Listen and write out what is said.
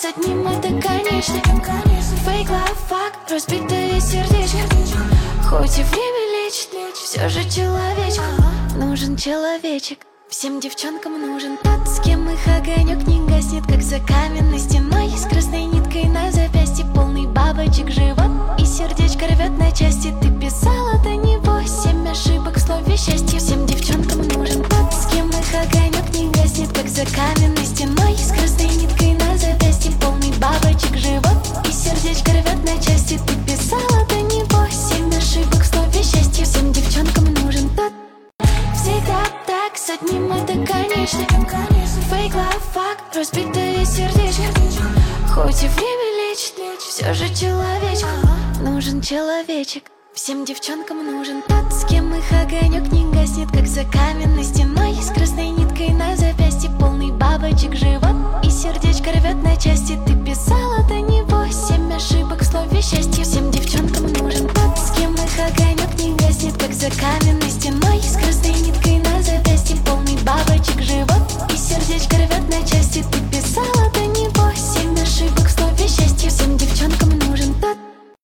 одним это конечно. Фейк, лав, факт, разбитое сердечко. Хоть и время лечит, все же человечку нужен человечек. Всем девчонкам нужен тот, с кем их огонек не гаснет, как за каменной стеной, с красной ниткой на запястье, полный бабочек живот, и сердечко рвет на части. Ты писала до него 7 ошибок в слове счастье. Всем девчонкам нужен тот, с кем их огонек не гаснет, как за каменной стеной, с красной ниткой на запястье, полный бабочек живот, и сердечко рвет на части. Ты писала до него 7 ошибок в слове счастье. Всем девчонкам нужен тот. Всегда так, с одним это конечно. Фейк, лав, факт, разбитое сердечко. Хоть и время лечит, все же человечку нужен человечек. Всем девчонкам нужен тот, с кем их огонек не гаснет, как за каменной стеной, с красной ниткой на запястье, полный бабочек живот, и сердечко рвет на части. Ты писала до него 7 ошибок в слове счастье.